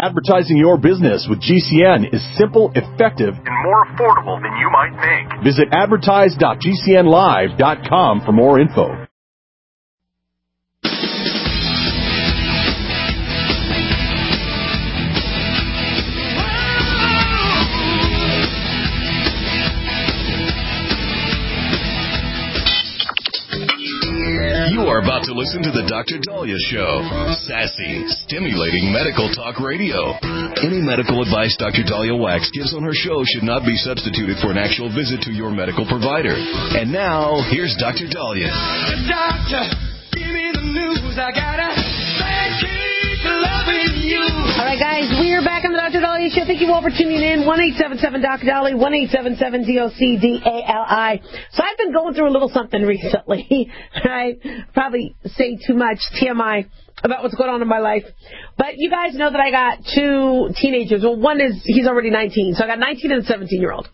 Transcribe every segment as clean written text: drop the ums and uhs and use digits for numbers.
Advertising your business with GCN is simple, effective, and more affordable than you might think. Visit advertise.gcnlive.com for more info. You are about to listen to the Dr. Dahlia Show. Sassy, stimulating medical talk radio. Any medical advice Dr. Dahlia Wax gives on her show should not be substituted for an actual visit to your medical provider. And now, here's Dr. Dahlia. Doctor, give me the news. I gotta keep loving you. All right, guys, we are back on the Dr. Dahlia Show. Thank you all for tuning in. 1-877-Dr. Dahlia, 1-877-DOCDALI. So I've been going through a little something recently. I probably say too much TMI about what's going on in my life. But you guys know that I got two teenagers. Well, one is, he's already 19. So I got a 19 and a 17-year-old.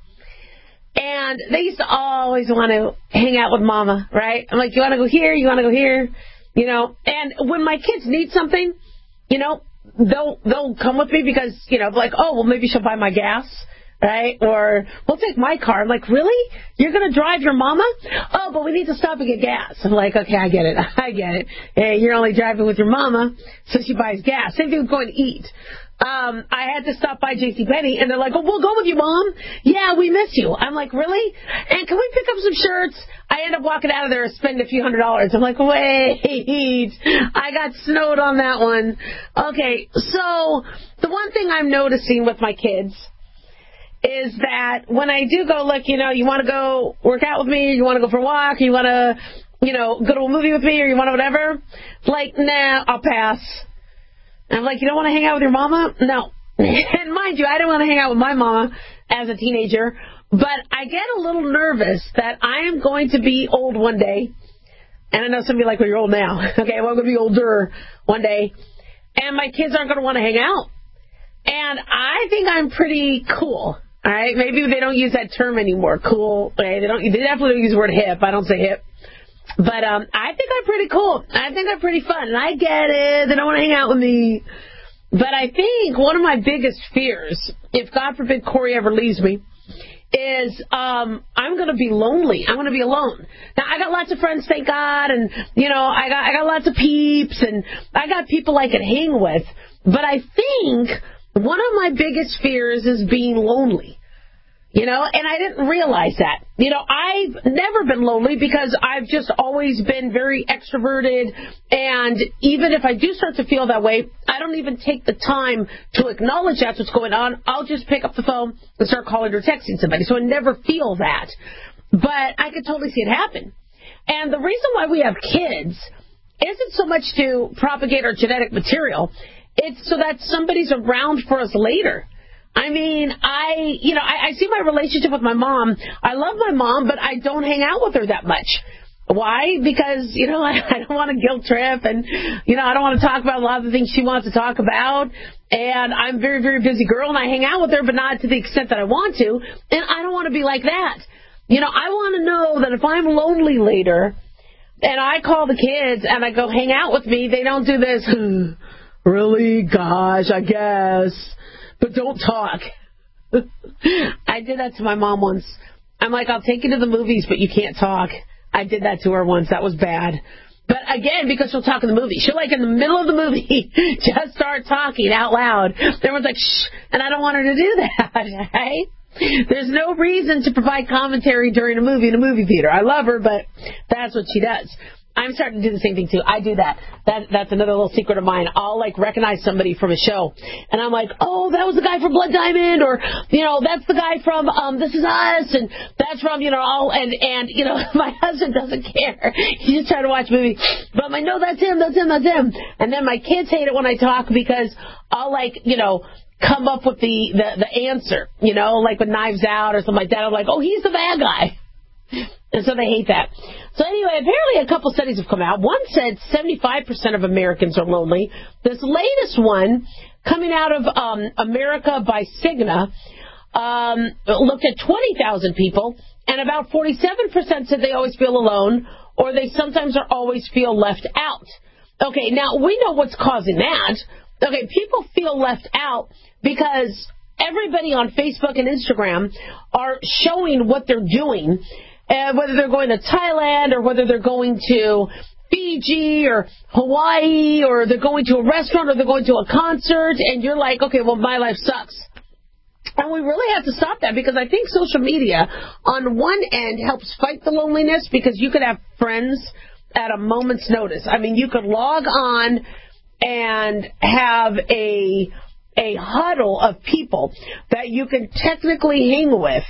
And they used to always want to hang out with mama, right? I'm like, you want to go here? You want to go here? You know, and when my kids need something, you know, they'll come with me because, you know, like, oh, well, maybe she'll buy my gas, right? Or we'll take my car. I'm like, really? You're going to drive your mama? Oh, but we need to stop and get gas. I'm like, okay, I get it. Hey, you're only driving with your mama, so she buys gas. Same thing with going to eat. I had to stop by JCPenney, and they're like, oh, we'll go with you, Mom. Yeah, we miss you. I'm like, really? And can we pick up some shirts? I end up walking out of there and spending a few $100s. I'm like, wait, I got snowed on that one. Okay, so the one thing I'm noticing with my kids is that when I do go, look, you know, you want to go work out with me, or you want to go for a walk, or you want to, you know, go to a movie with me, or you want to whatever, like, nah, I'll pass. And I'm like, you don't want to hang out with your mama? No. And mind you, I didn't want to hang out with my mama as a teenager, but I get a little nervous that I am going to be old one day. And I know some of you are like, well, you're old now. Okay, well, I'm going to be older one day. And my kids aren't going to want to hang out. And I think I'm pretty cool. All right, maybe they don't use that term anymore, cool. Okay? They definitely don't use the word hip. I don't say hip. But I think I'm pretty cool. I think I'm pretty fun. And I get it. They don't want to hang out with me. But I think one of my biggest fears, if God forbid Corey ever leaves me, is I'm going to be lonely. I'm going to be alone. Now, I got lots of friends, thank God. And, you know, I got lots of peeps. And I got people I can hang with. But I think one of my biggest fears is being lonely. You know, and I didn't realize that. You know, I've never been lonely because I've just always been very extroverted. And even if I do start to feel that way, I don't even take the time to acknowledge that's what's going on. I'll just pick up the phone and start calling or texting somebody. So I never feel that. But I could totally see it happen. And the reason why we have kids isn't so much to propagate our genetic material. It's so that somebody's around for us later. I mean, I see my relationship with my mom. I love my mom, but I don't hang out with her that much. Why? Because, you know, I don't want to guilt trip and, you know, I don't want to talk about a lot of the things she wants to talk about. And I'm a very, very busy girl and I hang out with her, but not to the extent that I want to. And I don't want to be like that. You know, I want to know that if I'm lonely later and I call the kids and I go hang out with me, they don't do this, really? Gosh, I guess. But don't talk. I did that to my mom once. I'm like, I'll take you to the movies, but you can't talk. I did that to her once. That was bad. But again, because she'll talk in the movie. She'll, like, in the middle of the movie, just start talking out loud. Everyone's like, shh, and I don't want her to do that, right? There's no reason to provide commentary during a movie in a movie theater. I love her, but that's what she does. I'm starting to do the same thing, too. I do that. That's another little secret of mine. I'll, like, recognize somebody from a show. And I'm like, oh, that was the guy from Blood Diamond. Or, you know, that's the guy from This Is Us. And that's from, you know, and you know, my husband doesn't care. He's just trying to watch a movie. But I'm like, no, that's him. And then my kids hate it when I talk because I'll, like, you know, come up with the answer. You know, like with Knives Out or something like that. I'm like, oh, he's the bad guy. And so they hate that. So anyway, apparently a couple studies have come out. One said 75% of Americans are lonely. This latest one, coming out of America by Cigna, looked at 20,000 people, and about 47% said they always feel alone, or they sometimes or always feel left out. Okay, now we know what's causing that. Okay, people feel left out because everybody on Facebook and Instagram are showing what they're doing, whether they're going to Thailand or whether they're going to Fiji or Hawaii or they're going to a restaurant or they're going to a concert, and you're like, okay, well, my life sucks. And we really have to stop that because I think social media, on one end, helps fight the loneliness because you could have friends at a moment's notice. I mean, you could log on and have a huddle of people that you can technically hang with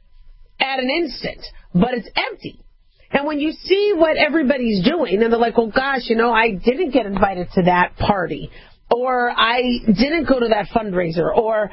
at an instant, but it's empty. And when you see what everybody's doing, and they're like, well, gosh, I didn't get invited to that party, or I didn't go to that fundraiser, or,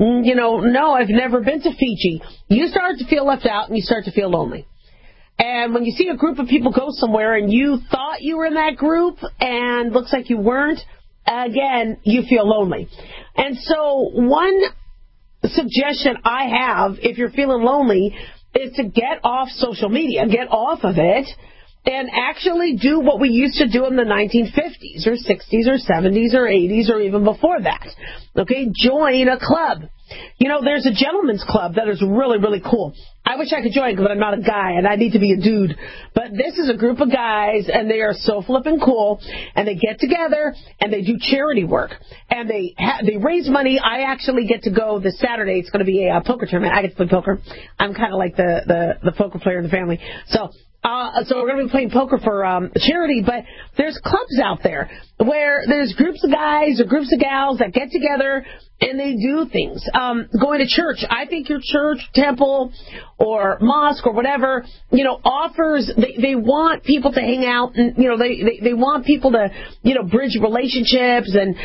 no, I've never been to Fiji. You start to feel left out and you start to feel lonely. And when you see a group of people go somewhere and you thought you were in that group and looks like you weren't, again, you feel lonely. And so one suggestion I have, if you're feeling lonely, is to get off social media, get off of it, and actually do what we used to do in the 1950s or 60s or 70s or 80s or even before that. Okay, join a club. There's a gentleman's club that is really, really cool. I wish I could join because I'm not a guy and I need to be a dude. But this is a group of guys and they are so flippin' cool, and they get together and they do charity work and they raise money. I actually get to go this Saturday. It's going to be a poker tournament. I get to play poker. I'm kind of like the poker player in the family. So we're going to be playing poker for charity, but there's clubs out there where there's groups of guys or groups of gals that get together and they do things. Going to church. I think your church, temple, or mosque or whatever, offers, they want people to hang out and, they want people to, bridge relationships and,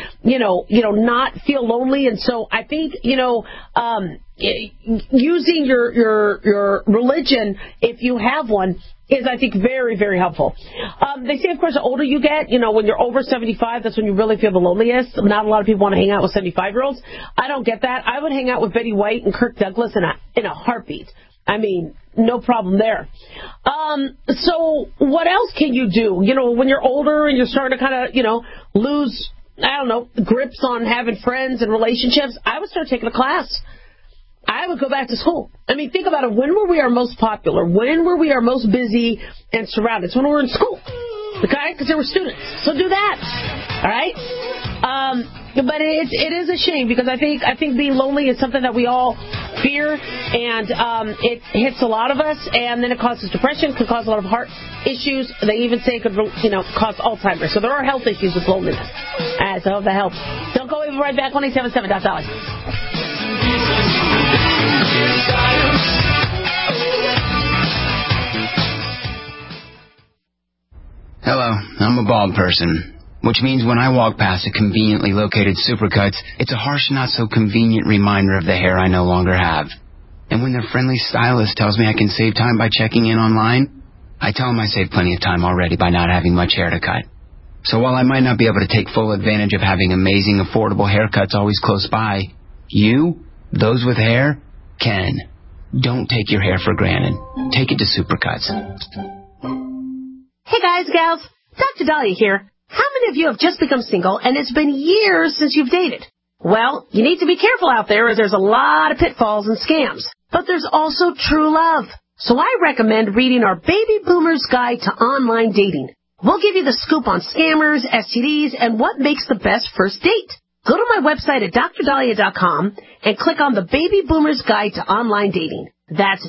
not feel lonely. And so I think, using your religion, if you have one, is, I think, very, very helpful. They say, of course, the older you get, when you're over 75, that's when you really feel the loneliest. Not a lot of people want to hang out with 75-year-olds. I don't get that. I would hang out with Betty White and Kirk Douglas in a heartbeat. I mean, no problem there. So what else can you do? When you're older and you're starting to kind of, lose, grips on having friends and relationships, I would start taking a class. I would go back to school. I mean, think about it. When were we our most popular? When were we our most busy and surrounded? It's when we were in school. Okay? Because there were students. So do that. All right? But it is a shame because I think being lonely is something that we all fear, and it hits a lot of us, and then it causes depression, can cause a lot of heart issues. They even say it could, cause Alzheimer's. So there are health issues with loneliness. All right, so I hope that helps. Don't go. We'll be right back. 1-877-DOC. Hello, I'm a bald person, which means when I walk past a conveniently located Supercuts, it's a harsh, not-so-convenient reminder of the hair I no longer have. And when their friendly stylist tells me I can save time by checking in online, I tell them I saved plenty of time already by not having much hair to cut. So while I might not be able to take full advantage of having amazing, affordable haircuts always close by, you, those with hair, can. Don't take your hair for granted. Take it to Supercuts. Hey guys, gals, Dr. Dahlia here. How many of you have just become single and it's been years since you've dated? Well, you need to be careful out there as there's a lot of pitfalls and scams. But there's also true love. So I recommend reading our Baby Boomer's Guide to Online Dating. We'll give you the scoop on scammers, STDs, and what makes the best first date. Go to my website at drdahlia.com and click on the Baby Boomer's Guide to Online Dating. That's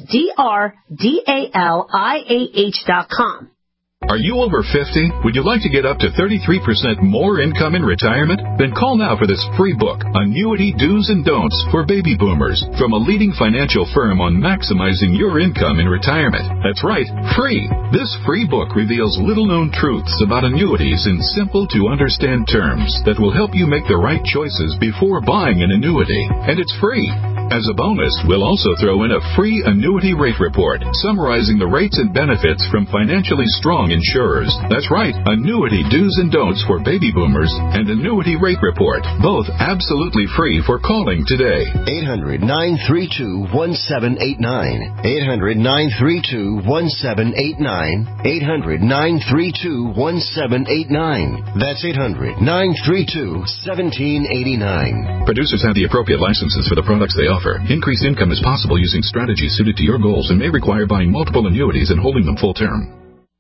DRDALIAH.com. Are you over 50? Would you like to get up to 33% more income in retirement? Then call now for this free book, Annuity Do's and Don'ts for Baby Boomers, from a leading financial firm on maximizing your income in retirement. That's right, free. This free book reveals little-known truths about annuities in simple-to-understand terms that will help you make the right choices before buying an annuity. And it's free. As a bonus, we'll also throw in a free annuity rate report summarizing the rates and benefits from financially strong insurers. That's right, annuity do's and don'ts for baby boomers and annuity rate report, both absolutely free for calling today. 800-932-1789. 800-932-1789. 800-932-1789. That's 800-932-1789. Producers have the appropriate licenses for the products they offer. Increased income is possible using strategies suited to your goals and may require buying multiple annuities and holding them full term.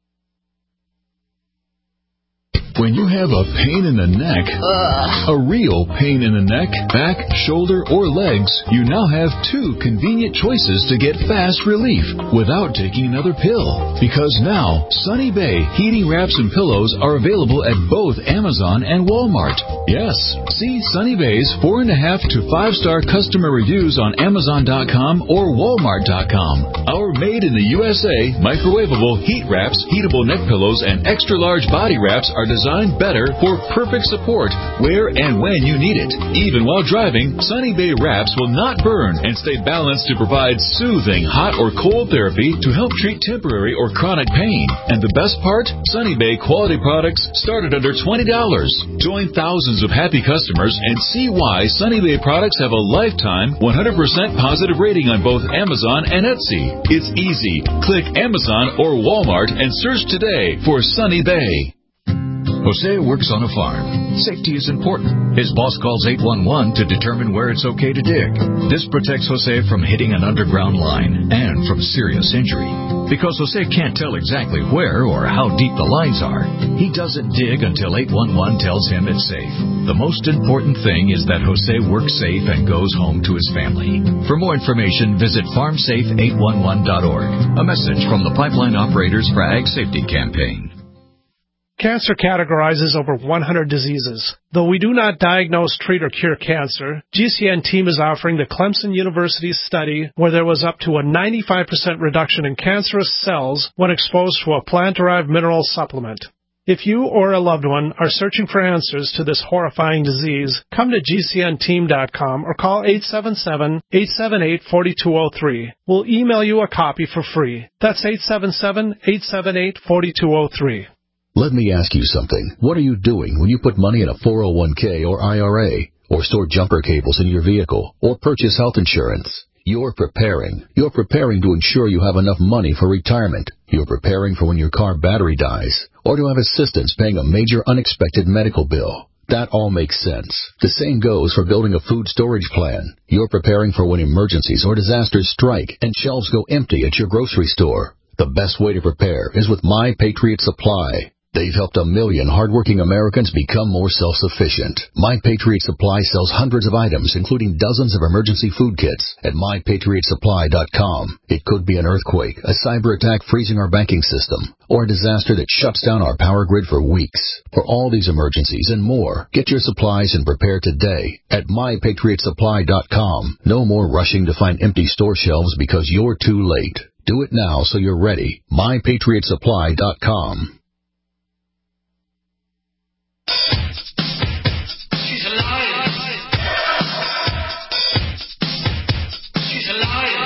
When you have a pain in the neck, a real pain in the neck, back, shoulder, or legs, you now have two convenient choices to get fast relief without taking another pill. Because now, Sunny Bay heating wraps and pillows are available at both Amazon and Walmart. Yes, see Sunny Bay's 4.5 to 5-star customer reviews on Amazon.com or Walmart.com. Our made in the USA microwavable heat wraps, heatable neck pillows, and extra large body wraps are designed better for perfect support where and when you need it. Even while driving, Sunny Bay wraps will not burn and stay balanced to provide soothing hot or cold therapy to help treat temporary or chronic pain. And the best part? Sunny Bay quality products start at under $20. Join thousands of happy customers and see why Sunny Bay products have a lifetime 100% positive rating on both Amazon and Etsy. It's easy. Click Amazon or Walmart and search today for Sunny Bay. Jose works on a farm. Safety is important. His boss calls 811 to determine where it's okay to dig. This protects Jose from hitting an underground line and from serious injury. Because Jose can't tell exactly where or how deep the lines are, he doesn't dig until 811 tells him it's safe. The most important thing is that Jose works safe and goes home to his family. For more information, visit farmsafe811.org. A message from the Pipeline Operators for Ag Safety Campaign. Cancer categorizes over 100 diseases. Though we do not diagnose, treat, or cure cancer, GCN team is offering the Clemson University study where there was up to a 95% reduction in cancerous cells when exposed to a plant-derived mineral supplement. If you or a loved one are searching for answers to this horrifying disease, come to GCNteam.com or call 877-878-4203. We'll email you a copy for free. That's 877-878-4203. Let me ask you something. What are you doing when you put money in a 401k or IRA, or store jumper cables in your vehicle, or purchase health insurance? You're preparing. You're preparing to ensure you have enough money for retirement. You're preparing for when your car battery dies, or to have assistance paying a major unexpected medical bill. That all makes sense. The same goes for building a food storage plan. You're preparing for when emergencies or disasters strike and shelves go empty at your grocery store. The best way to prepare is with My Patriot Supply. They've helped 1 million hardworking Americans become more self-sufficient. My Patriot Supply sells hundreds of items, including dozens of emergency food kits at MyPatriotSupply.com. It could be an earthquake, a cyber attack freezing our banking system, or a disaster that shuts down our power grid for weeks. For all these emergencies and more, get your supplies and prepare today at MyPatriotSupply.com. No more rushing to find empty store shelves because you're too late. Do it now so you're ready. MyPatriotSupply.com. She's a liar. She's a liar.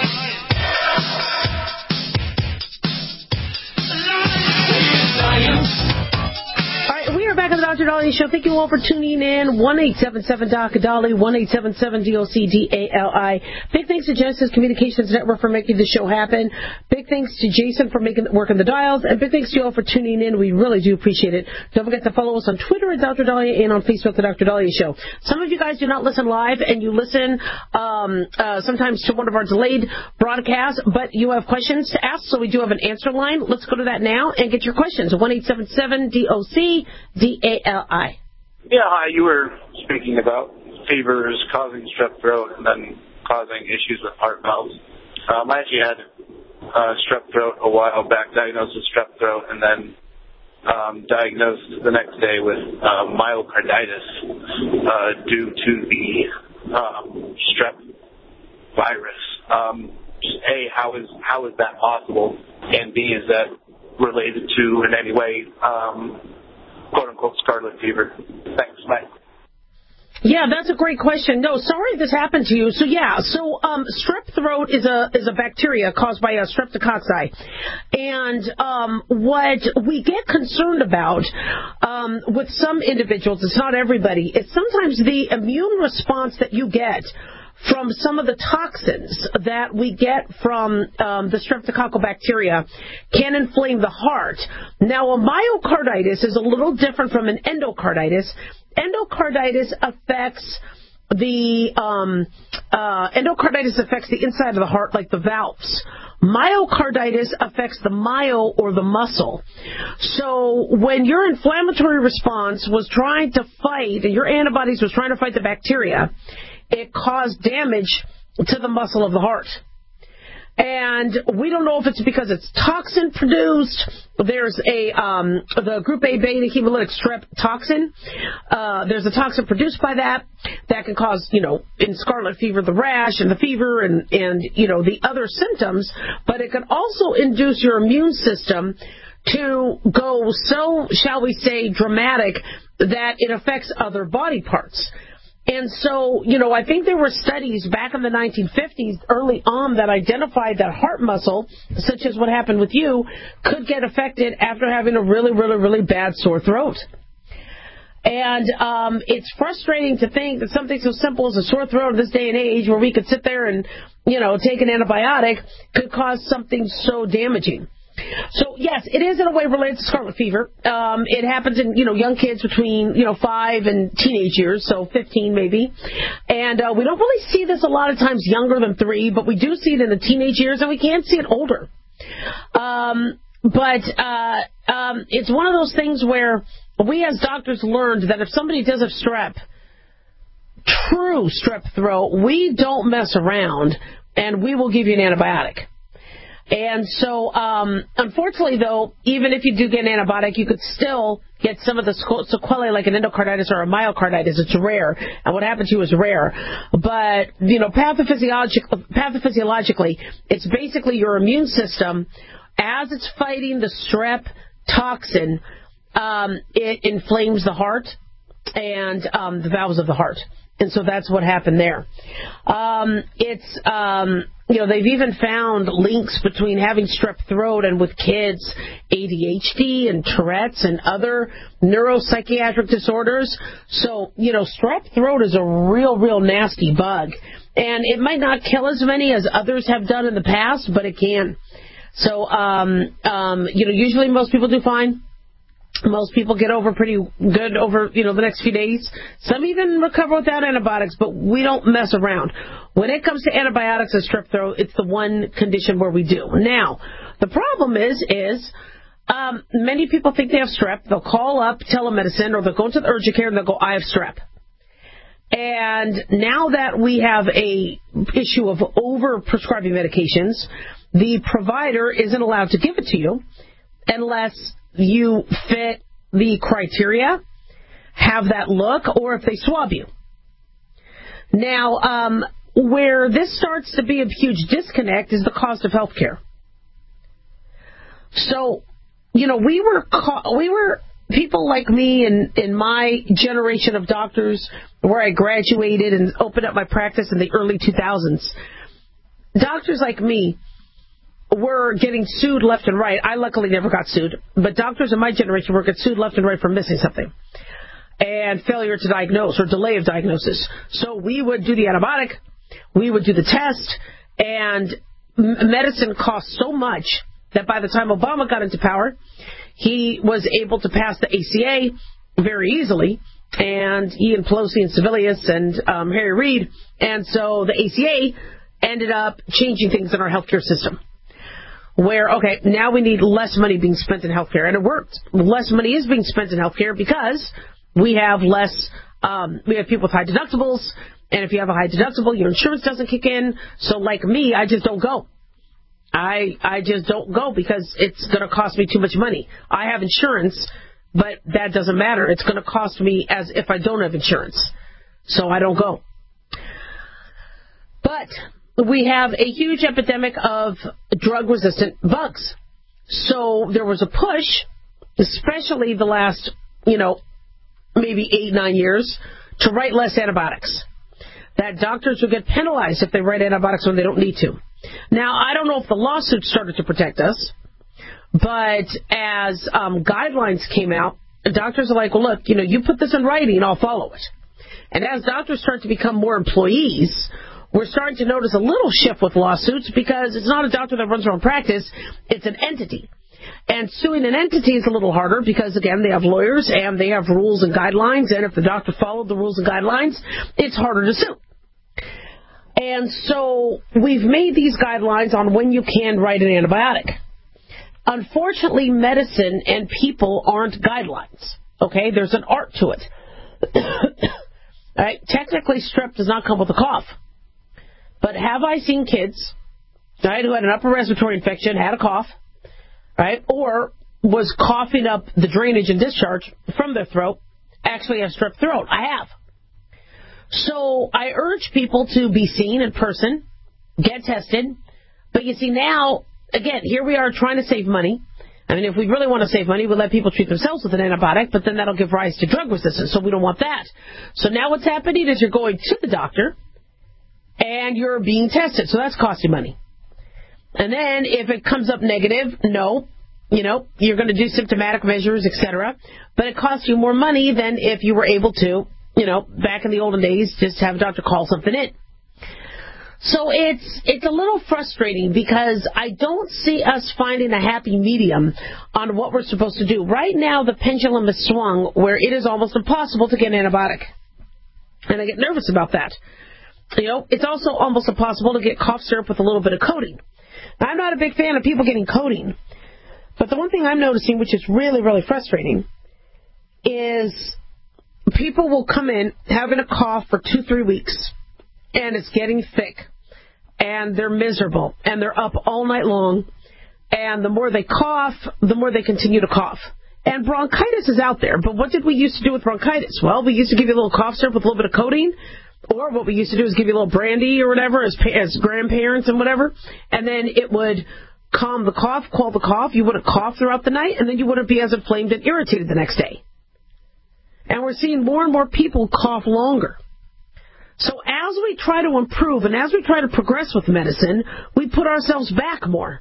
All right, we are back on the Dr. Daliah Show. Thank you all for tuning in. 1-877-DOC-DALI, 1-877-DOC-DALI. Big thanks to Genesis Communications Network for making the show happen. Big thanks to Jason for working the dials. And big thanks to you all for tuning in. We really do appreciate it. Don't forget to follow us on Twitter at Dr. Daliah and on Facebook, The Dr. Daliah Show. Some of you guys do not listen live, and you listen sometimes to one of our delayed broadcasts, but you have questions to ask, so we do have an answer line. Let's go to that now and get your questions. 1-877-DOC-DALI. Yeah, hi. You were speaking about fevers causing strep throat and then causing issues with heart valves. I actually had strep throat a while back, diagnosed with strep throat, and then diagnosed the next day with myocarditis due to the strep virus. A, how is that possible? And B, is that related to in any way quote-unquote scarlet fever? Thanks. Bye. Yeah, that's a great question. No, sorry this happened to you. So strep throat is a bacteria caused by a streptococci. And what we get concerned about with some individuals, it's not everybody, it's sometimes the immune response that you get from some of the toxins that we get from the streptococcal bacteria can inflame the heart. Now, a myocarditis is a little different from an endocarditis. Endocarditis affects the inside of the heart, like the valves. Myocarditis affects the myo, or the muscle. So when your inflammatory response was trying to fight, and your antibodies was trying to fight the bacteria, it caused damage to the muscle of the heart. And we don't know if it's because it's toxin produced. There's the group A beta hemolytic strep toxin. There's a toxin produced by that can cause, in scarlet fever, the rash and the fever and the other symptoms. But it can also induce your immune system to go so, shall we say, dramatic that it affects other body parts. And so, I think there were studies back in the 1950s early on that identified that heart muscle, such as what happened with you, could get affected after having a really, really, really bad sore throat. And it's frustrating to think that something so simple as a sore throat in this day and age, where we could sit there and, take an antibiotic, could cause something so damaging. So, yes, it is in a way related to scarlet fever. It happens in, young kids between, 5 and teenage years, so 15 maybe. And we don't really see this a lot of times younger than 3, but we do see it in the teenage years, and we can see it older. But it's one of those things where we as doctors learned that if somebody does have true strep throat, we don't mess around, and we will give you an antibiotic. And so, unfortunately, though, even if you do get an antibiotic, you could still get some of the sequelae like an endocarditis or a myocarditis. It's rare, and what happened to you is rare. But, pathophysiologically, it's basically your immune system, as it's fighting the strep toxin, it inflames the heart and the valves of the heart. And so that's what happened there. They've even found links between having strep throat and with kids, ADHD and Tourette's and other neuropsychiatric disorders. So, strep throat is a real, real nasty bug. And it might not kill as many as others have done in the past, but it can. So, usually most people do fine. Most people get over pretty good over, the next few days. Some even recover without antibiotics, but we don't mess around. When it comes to antibiotics and strep throat, it's the one condition where we do. Now, the problem is many people think they have strep. They'll call up telemedicine, or they'll go to the urgent care and they'll go, I have strep. And now that we have a issue of over-prescribing medications, the provider isn't allowed to give it to you unless you fit the criteria, have that look, or if they swab you. Now, where this starts to be a huge disconnect is the cost of health care. So, we were people like me in my generation of doctors, where I graduated and opened up my practice in the early 2000s. Doctors like me were getting sued left and right. I luckily never got sued, but doctors in my generation were getting sued left and right for missing something and failure to diagnose or delay of diagnosis. So we would do the antibiotic, we would do the test, and medicine cost so much that by the time Obama got into power, he was able to pass the ACA very easily, and he and Pelosi and Sebelius and Harry Reid, and so the ACA ended up changing things in our healthcare system. Where, okay, now we need less money being spent in healthcare, and it worked. Less money is being spent in healthcare because we have we have people with high deductibles, and if you have a high deductible, your insurance doesn't kick in. So like me, I just don't go. I just don't go because it's going to cost me too much money. I have insurance, but that doesn't matter. It's going to cost me as if I don't have insurance. So I don't go. But we have a huge epidemic of drug-resistant bugs. So there was a push, especially the last, maybe 8-9 years, to write less antibiotics. That doctors will get penalized if they write antibiotics when they don't need to. Now, I don't know if the lawsuit started to protect us, but as guidelines came out, doctors are like, well, look, you put this in writing, I'll follow it. And as doctors start to become more employees, we're starting to notice a little shift with lawsuits because it's not a doctor that runs their own practice, it's an entity. And suing an entity is a little harder because, again, they have lawyers and they have rules and guidelines, and if the doctor followed the rules and guidelines, it's harder to sue. And so we've made these guidelines on when you can write an antibiotic. Unfortunately, medicine and people aren't guidelines. Okay? There's an art to it. Right? Technically, strep does not come with a cough. But have I seen kids, right, who had an upper respiratory infection, had a cough, right, or was coughing up the drainage and discharge from their throat, actually have strep throat? I have. So I urge people to be seen in person, get tested. But you see now, again, here we are trying to save money. I mean, if we really want to save money, we'll let people treat themselves with an antibiotic, but then that'll give rise to drug resistance, so we don't want that. So now what's happening is you're going to the doctor, and you're being tested, so that's costing money. And then if it comes up negative, you're going to do symptomatic measures, etc., but it costs you more money than if you were able to, back in the olden days, just have a doctor call something in. So it's a little frustrating because I don't see us finding a happy medium on what we're supposed to do. Right now, the pendulum is swung where it is almost impossible to get an antibiotic. And I get nervous about that. It's also almost impossible to get cough syrup with a little bit of codeine. Now, I'm not a big fan of people getting codeine. But the one thing I'm noticing, which is really, really frustrating, is people will come in having a cough for 2-3 weeks, and it's getting thick, and they're miserable, and they're up all night long, and the more they cough, the more they continue to cough. And bronchitis is out there, but what did we used to do with bronchitis? Well, we used to give you a little cough syrup with a little bit of codeine, or what we used to do is give you a little brandy or whatever as grandparents and whatever, and then it would calm the cough, quell the cough. You wouldn't cough throughout the night, and then you wouldn't be as inflamed and irritated the next day. And we're seeing more and more people cough longer. So as we try to improve and as we try to progress with medicine, we put ourselves back more.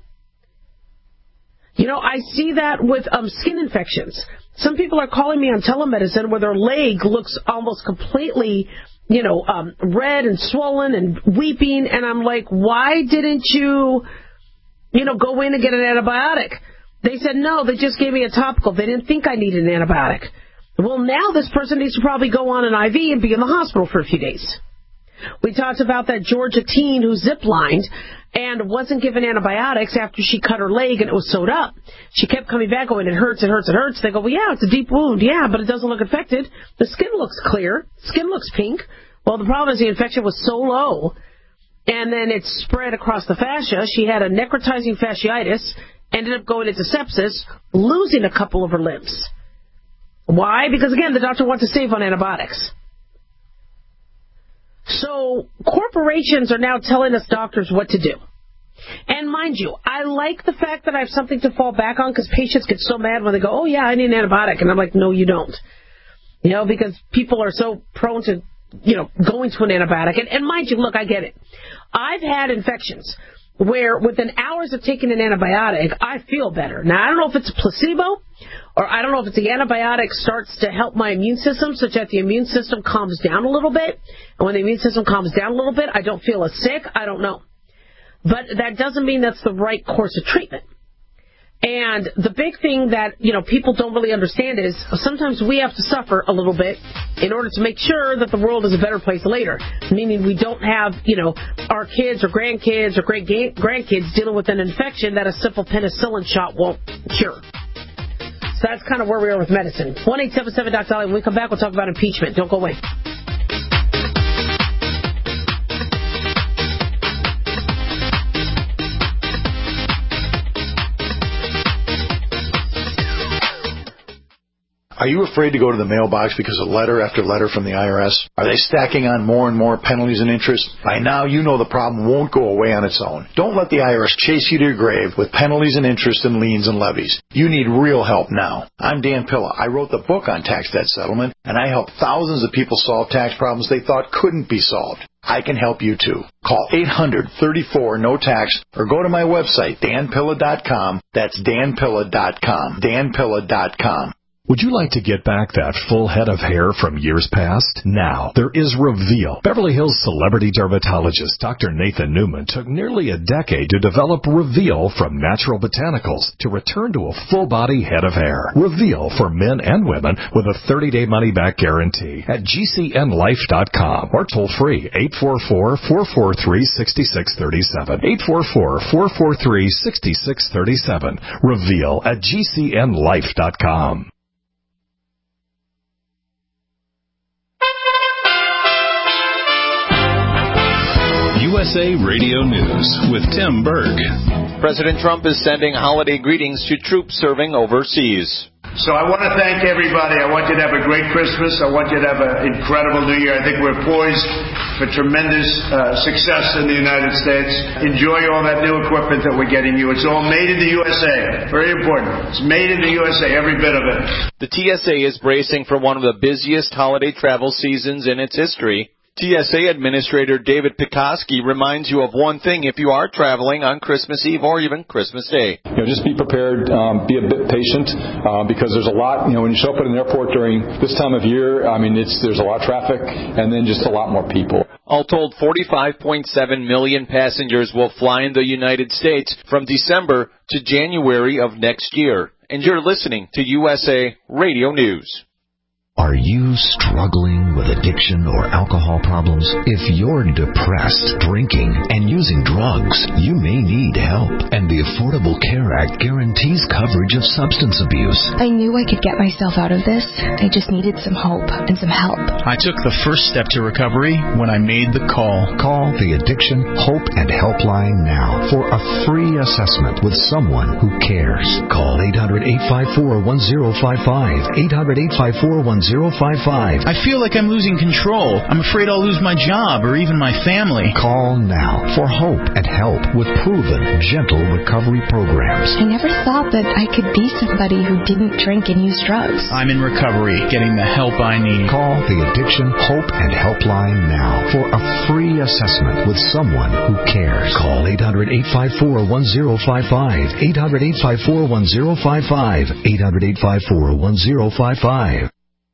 I see that with skin infections. Some people are calling me on telemedicine where their leg looks almost completely, red and swollen and weeping. And I'm like, why didn't you, go in and get an antibiotic? They said, no, they just gave me a topical. They didn't think I needed an antibiotic. Well, now this person needs to probably go on an IV and be in the hospital for a few days. We talked about that Georgia teen who zip-lined and wasn't given antibiotics after she cut her leg and it was sewed up. She kept coming back going, it hurts, it hurts, it hurts. They go, well, yeah, it's a deep wound. Yeah, but it doesn't look infected. The skin looks clear. Skin looks pink. Well, the problem is the infection was so low, and then it spread across the fascia. She had a necrotizing fasciitis, ended up going into sepsis, losing a couple of her limbs. Why? Because, again, the doctor wants to save on antibiotics. So corporations are now telling us doctors what to do. And mind you, I like the fact that I have something to fall back on because patients get so mad when they go, oh, yeah, I need an antibiotic. And I'm like, no, you don't. Because people are so prone to, going to an antibiotic. And mind you, look, I get it. I've had infections where within hours of taking an antibiotic, I feel better. Now, I don't know if it's a placebo, or I don't know if it's the antibiotic starts to help my immune system such that the immune system calms down a little bit. And when the immune system calms down a little bit, I don't feel as sick. I don't know. But that doesn't mean that's the right course of treatment. And the big thing that, people don't really understand is sometimes we have to suffer a little bit in order to make sure that the world is a better place later. Meaning we don't have, our kids or grandkids or great-grandkids dealing with an infection that a simple penicillin shot won't cure. So that's kind of where we are with medicine. 1-877-DOC-DOLLY. When we come back, we'll talk about impeachment. Don't go away. Are you afraid to go to the mailbox because of letter after letter from the IRS? Are they stacking on more and more penalties and interest? By now, you know the problem won't go away on its own. Don't let the IRS chase you to your grave with penalties and interest and liens and levies. You need real help now. I'm Dan Pilla. I wrote the book on tax debt settlement, and I help thousands of people solve tax problems they thought couldn't be solved. I can help you too. Call 800-34-NO-TAX or go to my website, danpilla.com. That's danpilla.com. danpilla.com. Would you like to get back that full head of hair from years past? Now, there is Reveal. Beverly Hills celebrity dermatologist Dr. Nathan Newman took nearly a decade to develop Reveal from natural botanicals to return to a full-body head of hair. Reveal for men and women with a 30-day money-back guarantee at GCNlife.com or toll-free 844-443-6637. 844-443-6637. Reveal at GCNlife.com. USA Radio News with Tim Berg. President Trump is sending holiday greetings to troops serving overseas. So I want to thank everybody. I want you to have a great Christmas. I want you to have an incredible New Year. I think we're poised for tremendous success in the United States. Enjoy all that new equipment that we're getting you. It's all made in the USA. Very important. It's made in the USA, every bit of it. The TSA is bracing for one of the busiest holiday travel seasons in its history. TSA Administrator David Pekoski reminds you of one thing if you are traveling on Christmas Eve or even Christmas Day. Just be prepared, be a bit patient, because there's a lot, when you show up at an airport during this time of year, there's a lot of traffic and then just a lot more people. All told, 45.7 million passengers will fly in the United States from December to January of next year. And you're listening to USA Radio News. Are you struggling with addiction or alcohol problems? If you're depressed, drinking, and using drugs, you may need help. And the Affordable Care Act guarantees coverage of substance abuse. I knew I could get myself out of this. I just needed some hope and some help. I took the first step to recovery when I made the call. Call the Addiction Hope and Helpline now for a free assessment with someone who cares. Call 800-854-1055. 800-854-1055. I feel like I'm losing control. I'm afraid I'll lose my job or even my family. Call now for hope and help with proven, gentle recovery programs. I never thought that I could be somebody who didn't drink and use drugs. I'm in recovery, getting the help I need. Call the Addiction Hope and Helpline now for a free assessment with someone who cares. Call 800-854-1055. 800-854-1055. 800-854-1055.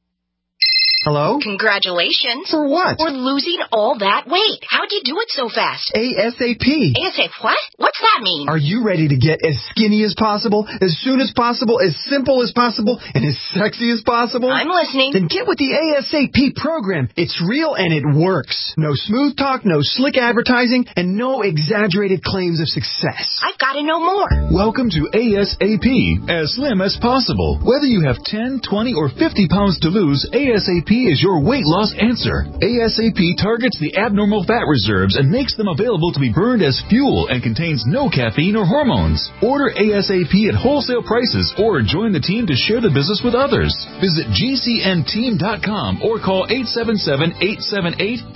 Hello? Congratulations. For what? For losing all that weight. How'd you do it so fast? ASAP. ASAP what? What's that mean? Are you ready to get as skinny as possible, as soon as possible, as simple as possible, and as sexy as possible? I'm listening. Then get with the ASAP program. It's real and it works. No smooth talk, no slick advertising, and no exaggerated claims of success. I've got to know more. Welcome to ASAP, as slim as possible. Whether you have 10, 20, or 50 pounds to lose, ASAP is your weight loss answer. ASAP targets the abnormal fat reserves and makes them available to be burned as fuel and contains no caffeine or hormones. Order ASAP at wholesale prices or join the team to share the business with others. Visit GCNteam.com or call 877-878-4203.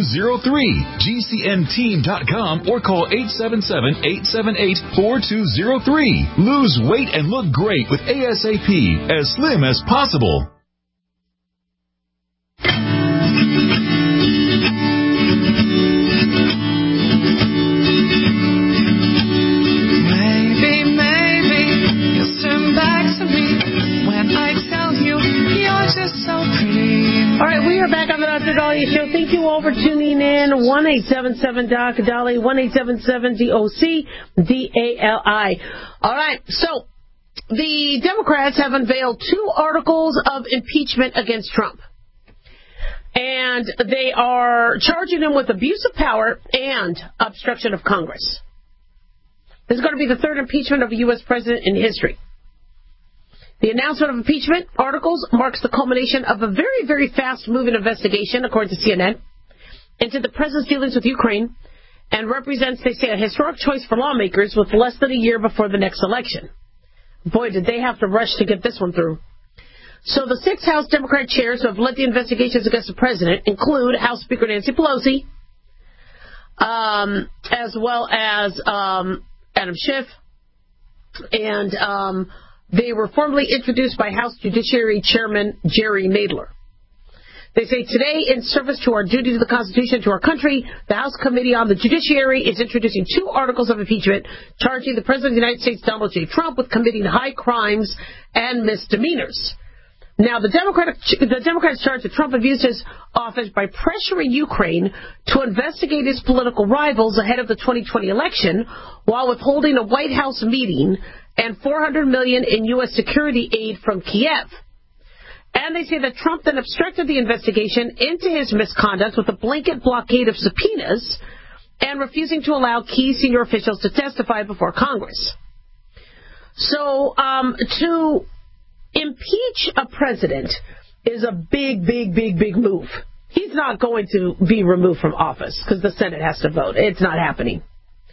GCNteam.com or call 877-878-4203. Lose weight and look great with ASAP, as slim as possible. Maybe you'll turn back to me when I tell you you're just so pretty. All right, we are back on the Dr. Dahlia Show. Thank you all for tuning in. 1-877-DOC-DALI, 1-877-DOC-DALI. All right, so the Democrats have unveiled 2 articles of impeachment against Trump. And they are charging him with abuse of power and obstruction of Congress. This is going to be the 3rd impeachment of a U.S. president in history. The announcement of impeachment articles marks the culmination of a very, very fast-moving investigation, according to CNN, into the president's dealings with Ukraine and represents, they say, a historic choice for lawmakers with less than a year before the next election. Boy, did they have to rush to get this one through. So the 6 House Democrat chairs who have led the investigations against the president include House Speaker Nancy Pelosi, as well as Adam Schiff, and they were formally introduced by House Judiciary Chairman Jerry Nadler. They say, today, in service to our duty to the Constitution, to our country, the House Committee on the Judiciary is introducing 2 articles of impeachment charging the President of the United States, Donald J. Trump, with committing high crimes and misdemeanors. Now, the Democrats charge that Trump abused his office by pressuring Ukraine to investigate his political rivals ahead of the 2020 election while withholding a White House meeting and $400 million in U.S. security aid from Kiev. And they say that Trump then obstructed the investigation into his misconduct with a blanket blockade of subpoenas and refusing to allow key senior officials to testify before Congress. So, to impeach a president is a big move. He's not going to be removed from office because the Senate has to vote. It's not happening.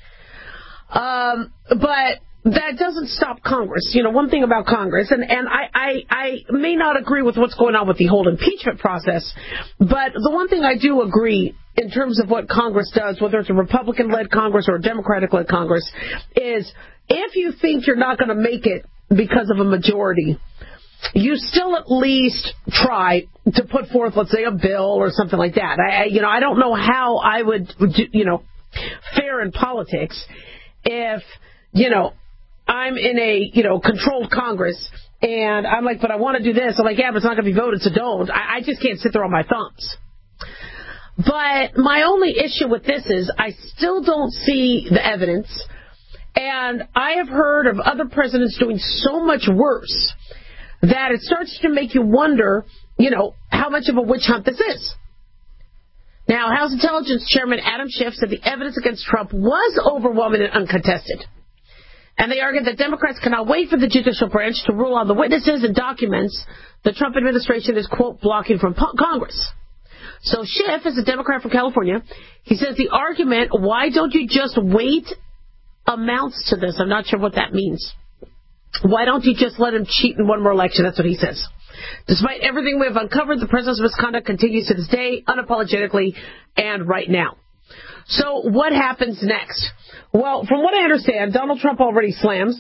But that doesn't stop Congress. You know, one thing about Congress, and I may not agree with what's going on with the whole impeachment process, but the one thing I do agree in terms of what Congress does, whether it's a Republican-led Congress or a Democratic-led Congress, is if you think you're not going to make it because of a majority, you still at least try to put forth, let's say, a bill or something like that. I don't know how I would, fare in politics if, I'm in a, controlled Congress and I'm like, but I want to do this. I'm like, yeah, but it's not going to be voted, so don't. I just can't sit there on my thumbs. But my only issue with this is I still don't see the evidence, and I have heard of other presidents doing so much worse that it starts to make you wonder, how much of a witch hunt this is. Now, House Intelligence Chairman Adam Schiff said the evidence against Trump was overwhelming and uncontested. And they argued that Democrats cannot wait for the judicial branch to rule on the witnesses and documents the Trump administration is, quote, blocking from Congress. So Schiff is a Democrat from California. He says the argument, why don't you just wait, amounts to this. I'm not sure what that means. Why don't you just let him cheat in one more election? That's what he says. Despite everything we have uncovered, the president's misconduct continues to this day, unapologetically, and right now. So what happens next? Well, from what I understand, Donald Trump already slams.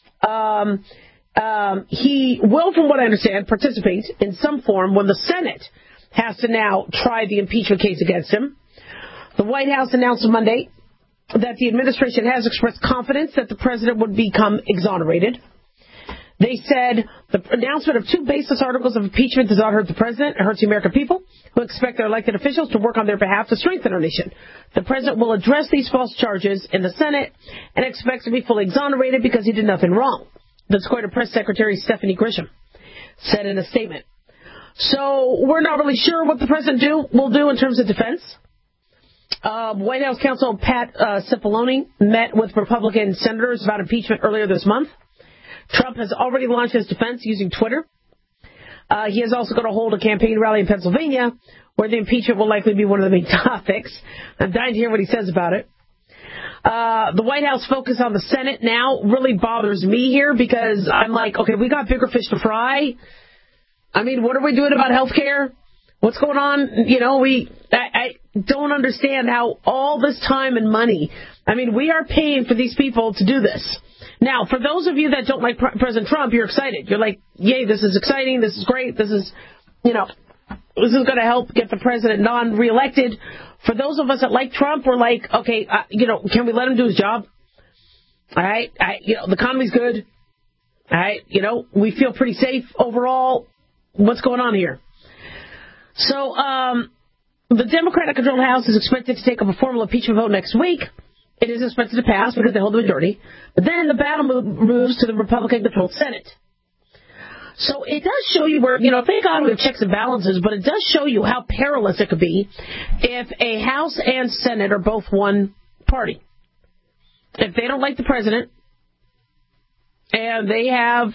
He will, from what I understand, participate in some form when the Senate has to now try the impeachment case against him. The White House announced on Monday that the administration has expressed confidence that the president would become exonerated. They said the announcement of 2 baseless articles of impeachment does not hurt the president. It hurts the American people who expect their elected officials to work on their behalf to strengthen our nation. The president will address these false charges in the Senate and expects to be fully exonerated because he did nothing wrong. That's according to Press Secretary Stephanie Grisham said in a statement. So we're not really sure what the president will do in terms of defense. White House counsel Pat Cipollone met with Republican senators about impeachment earlier this month. Trump has already launched his defense using Twitter. He is also going to hold a campaign rally in Pennsylvania where the impeachment will likely be one of the main topics. I'm dying to hear what he says about it. The White House focus on the Senate now really bothers me here because I'm like, okay, we got bigger fish to fry. I mean, what are we doing about health care? What's going on? I don't understand how all this time and money, we are paying for these people to do this. Now, for those of you that don't like President Trump, you're excited. You're like, yay, this is exciting. This is great. This is going to help get the president non-reelected. For those of us that like Trump, we're like, okay, can we let him do his job? All right. The economy's good. All right. We feel pretty safe overall. What's going on here? So, the Democratic-controlled House is expected to take up a formal impeachment vote next week. It is expected to pass because they hold the majority. But then the battle moves to the Republican-controlled Senate. So it does show you where, thank God we have checks and balances, but it does show you how perilous it could be if a House and Senate are both one party. If they don't like the president and they have,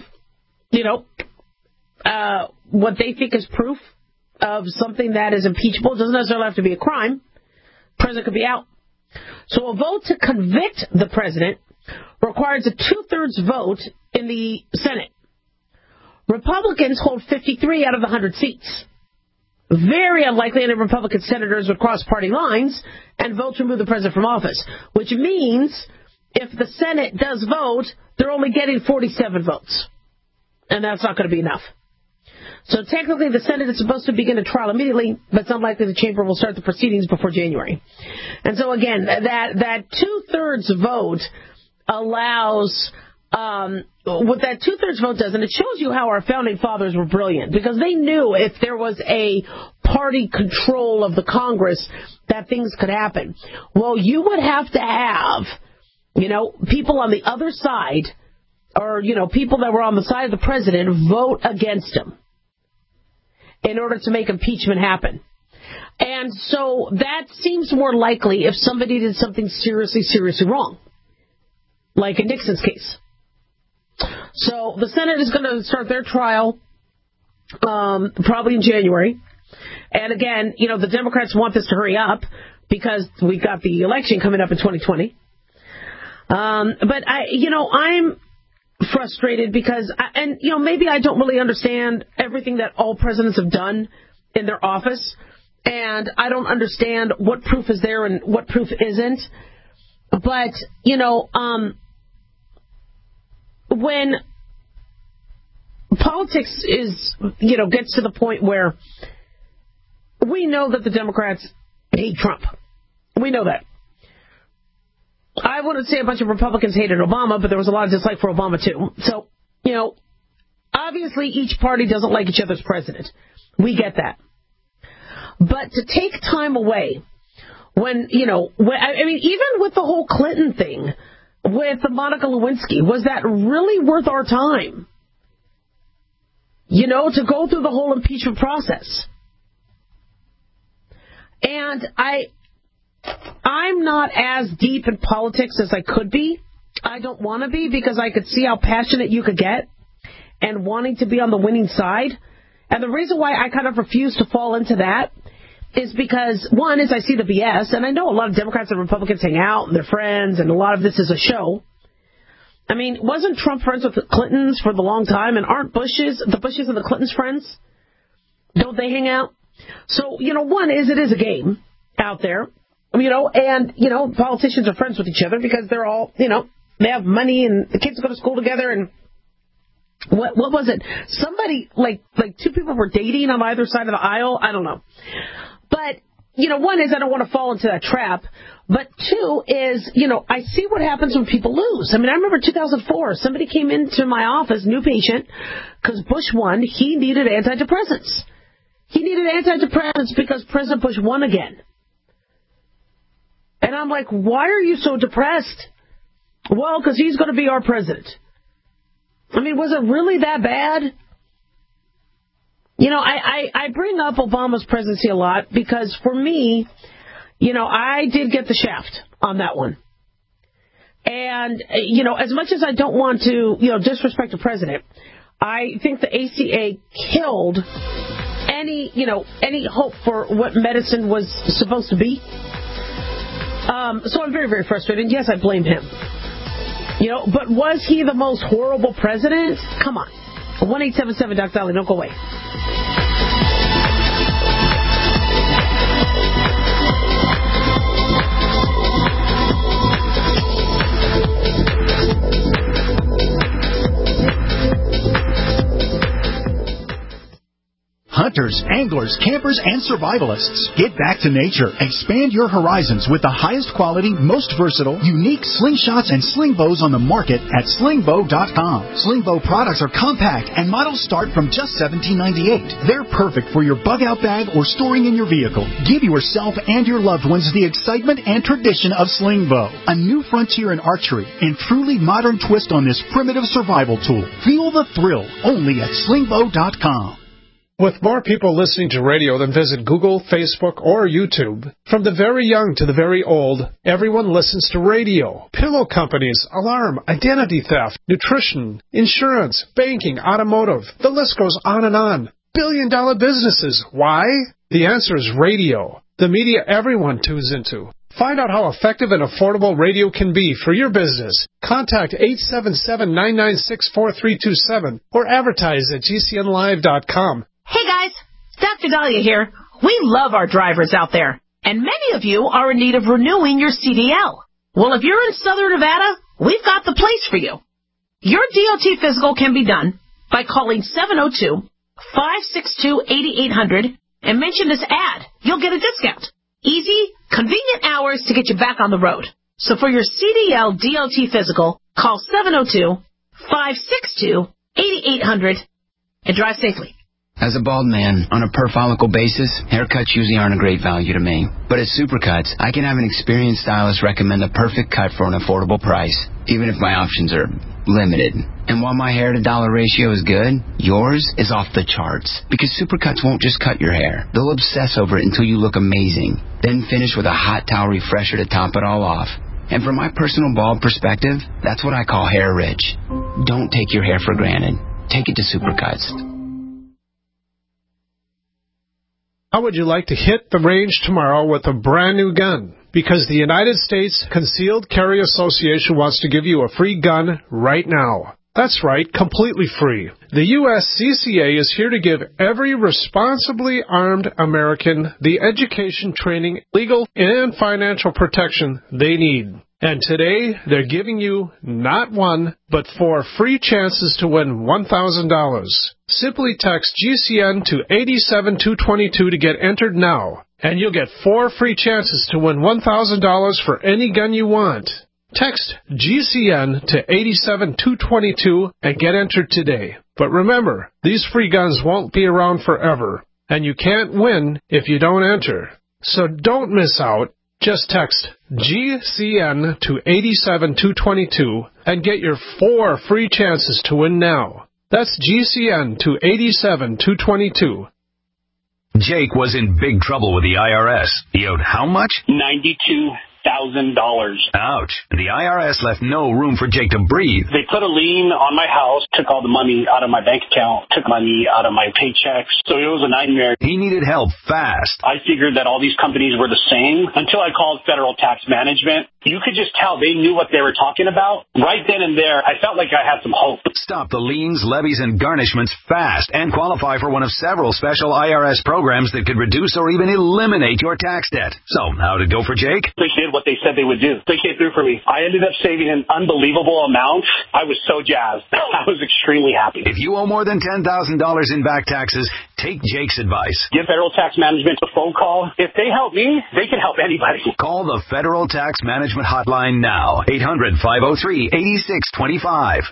what they think is proof of something that is impeachable, it doesn't necessarily have to be a crime, the president could be out. So a vote to convict the president requires a 2/3 vote in the Senate. Republicans hold 53 out of the 100 seats. Very unlikely any Republican senators would cross party lines and vote to remove the president from office, which means if the Senate does vote, they're only getting 47 votes. And that's not going to be enough. So technically the Senate is supposed to begin a trial immediately, but it's unlikely the chamber will start the proceedings before January. And so again, that two-thirds vote allows, what that two-thirds vote does, and it shows you how our founding fathers were brilliant, because they knew if there was a party control of the Congress that things could happen. Well, you would have to have, people on the other side, or, people that were on the side of the president vote against him in order to make impeachment happen. And so that seems more likely if somebody did something seriously, seriously wrong, like in Nixon's case. So the Senate is going to start their trial probably in January. And again, the Democrats want this to hurry up because we got the election coming up in 2020. But I'm frustrated because, maybe I don't really understand everything that all presidents have done in their office, and I don't understand what proof is there and what proof isn't. But, when politics gets to the point where we know that the Democrats hate Trump. We know that. I wouldn't say a bunch of Republicans hated Obama, but there was a lot of dislike for Obama, too. So, obviously each party doesn't like each other's president. We get that. But to take time away when even with the whole Clinton thing, with Monica Lewinsky, was that really worth our time? To go through the whole impeachment process. And I'm not as deep in politics as I could be. I don't want to be, because I could see how passionate you could get and wanting to be on the winning side. And the reason why I kind of refuse to fall into that is because, one, is I see the BS, and I know a lot of Democrats and Republicans hang out and they're friends, and a lot of this is a show. I mean, wasn't Trump friends with the Clintons for the long time, and aren't the Bushes and the Clintons friends? Don't they hang out? So, one is it is a game out there. And politicians are friends with each other because they're all, they have money and the kids go to school together. And what was it? Somebody, like two people were dating on either side of the aisle. I don't know. But, one is I don't want to fall into that trap. But two is, I see what happens when people lose. I mean, I remember 2004, somebody came into my office, new patient, because Bush won. He needed antidepressants. He needed antidepressants because President Bush won again. And I'm like, why are you so depressed? Well, because he's going to be our president. I mean, was it really that bad? I bring up Obama's presidency a lot because for me, I did get the shaft on that one. And, as much as I don't want to, disrespect the president, I think the ACA killed any hope for what medicine was supposed to be. So I'm very, very frustrated. Yes, I blame him. But was he the most horrible president? Come on. 1-877 Doc Dolly. Don't go away. Hunters, anglers, campers, and survivalists. Get back to nature. Expand your horizons with the highest quality, most versatile, unique slingshots and sling bows on the market at slingbow.com. Sling bow products are compact and models start from just $17.98. They're perfect for your bug out bag or storing in your vehicle. Give yourself and your loved ones the excitement and tradition of sling bow. A new frontier in archery and truly modern twist on this primitive survival tool. Feel the thrill only at slingbow.com. With more people listening to radio than visit Google, Facebook, or YouTube, from the very young to the very old, everyone listens to radio. Pillow companies, alarm, identity theft, nutrition, insurance, banking, automotive. The list goes on and on. Billion-dollar businesses. Why? The answer is radio. The media everyone tunes into. Find out how effective and affordable radio can be for your business. Contact 877-996-4327 or advertise at GCNlive.com. Hey guys, Dr. Dahlia here. We love our drivers out there, and many of you are in need of renewing your CDL. Well, if you're in Southern Nevada, we've got the place for you. Your DOT physical can be done by calling 702-562-8800 and mention this ad. You'll get a discount. Easy, convenient hours to get you back on the road. So for your CDL DOT physical, call 702-562-8800 and drive safely. As a bald man, on a per-follicle basis, haircuts usually aren't a great value to me. But at Supercuts, I can have an experienced stylist recommend the perfect cut for an affordable price, even if my options are limited. And while my hair-to-dollar ratio is good, yours is off the charts. Because Supercuts won't just cut your hair. They'll obsess over it until you look amazing. Then finish with a hot towel refresher to top it all off. And from my personal bald perspective, that's what I call hair rich. Don't take your hair for granted. Take it to Supercuts. How would you like to hit the range tomorrow with a brand new gun? Because the United States Concealed Carry Association wants to give you a free gun right now. That's right, completely free. The USCCA is here to give every responsibly armed American the education, training, legal, and financial protection they need. And today, they're giving you not one, but 4 free chances to win $1,000. Simply text GCN to 87222 to get entered now, and you'll get 4 free chances to win $1,000 for any gun you want. Text GCN to 87222 and get entered today. But remember, these free guns won't be around forever, and you can't win if you don't enter. So don't miss out. Just text GCN to 87222 and get your 4 free chances to win now. That's GCN to 87222. Jake was in big trouble with the IRS. He owed how much? $92,000. Ouch. The IRS left no room for Jake to breathe. They put a lien on my house, took all the money out of my bank account, took money out of my paychecks. So it was a nightmare. He needed help fast. I figured that all these companies were the same until I called Federal Tax Management. You could just tell they knew what they were talking about. Right then and there, I felt like I had some hope. Stop the liens, levies, and garnishments fast and qualify for one of several special IRS programs that could reduce or even eliminate your tax debt. So, how'd it go for Jake? They did what they said they would do. They came through for me. I ended up saving an unbelievable amount. I was so jazzed. I was extremely happy. If you owe more than $10,000 in back taxes, take Jake's advice. Give Federal Tax Management a phone call. If they help me, they can help anybody. Call the Federal Tax Management Hotline now. 800-503-8625.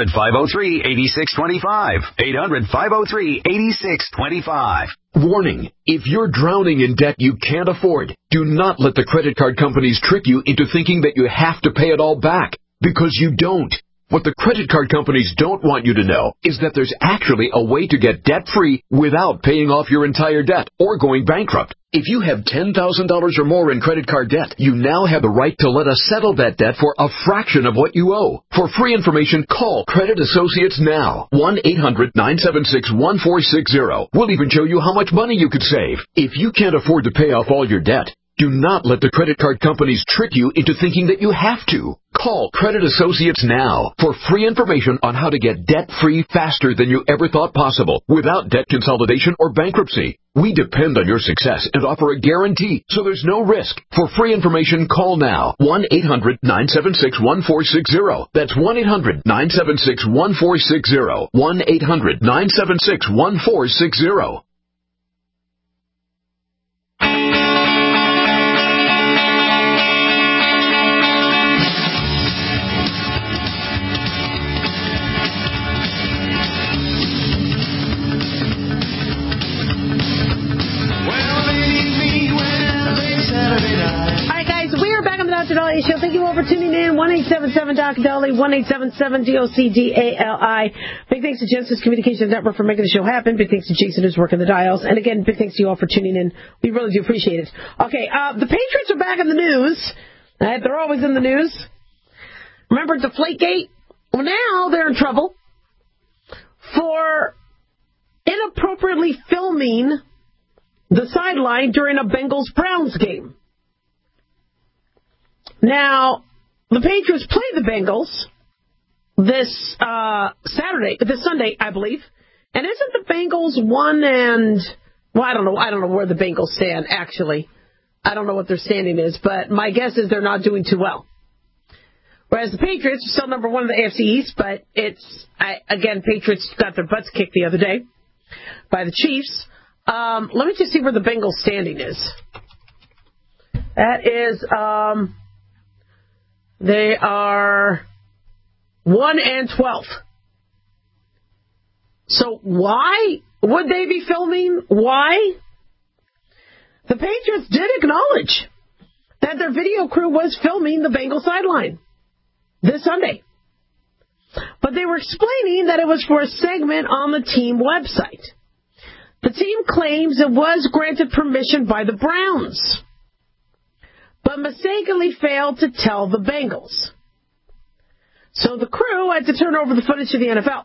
800-503-8625. 800-503-8625. Warning, if you're drowning in debt you can't afford, do not let the credit card companies trick you into thinking that you have to pay it all back, because you don't. What the credit card companies don't want you to know is that there's actually a way to get debt-free without paying off your entire debt or going bankrupt. If you have $10,000 or more in credit card debt, you now have the right to let us settle that debt for a fraction of what you owe. For free information, call Credit Associates now. 1-800-976-1460. We'll even show you how much money you could save. If you can't afford to pay off all your debt, do not let the credit card companies trick you into thinking that you have to. Call Credit Associates now for free information on how to get debt-free faster than you ever thought possible without debt consolidation or bankruptcy. We depend on your success and offer a guarantee, so there's no risk. For free information, call now. 1-800-976-1460. That's 1-800-976-1460. 1-800-976-1460. Dr. Dahlia Show. Thank you all for tuning in. 1-877-Dr. 1-877-DOCDALI. Big thanks to Genesis Communications Network for making the show happen. Big thanks to Jason who's working the dials. And again, big thanks to you all for tuning in. We really do appreciate it. Okay, the Patriots are back in the news. They're always in the news. Remember Deflategate? Well, now they're in trouble for inappropriately filming the sideline during a Bengals-Browns game. Now, the Patriots play the Bengals this Sunday, I believe. And isn't the Bengals I don't know where the Bengals stand, actually. I don't know what their standing is, but my guess is they're not doing too well. Whereas the Patriots are still number one in the AFC East, but Patriots got their butts kicked the other day by the Chiefs. Let me just see where the Bengals standing is. That is, they are 1-12. So why would they be filming? Why? The Patriots did acknowledge that their video crew was filming the Bengals sideline this Sunday. But they were explaining that it was for a segment on the team website. The team claims it was granted permission by the Browns, but mistakenly failed to tell the Bengals. So the crew had to turn over the footage to the NFL.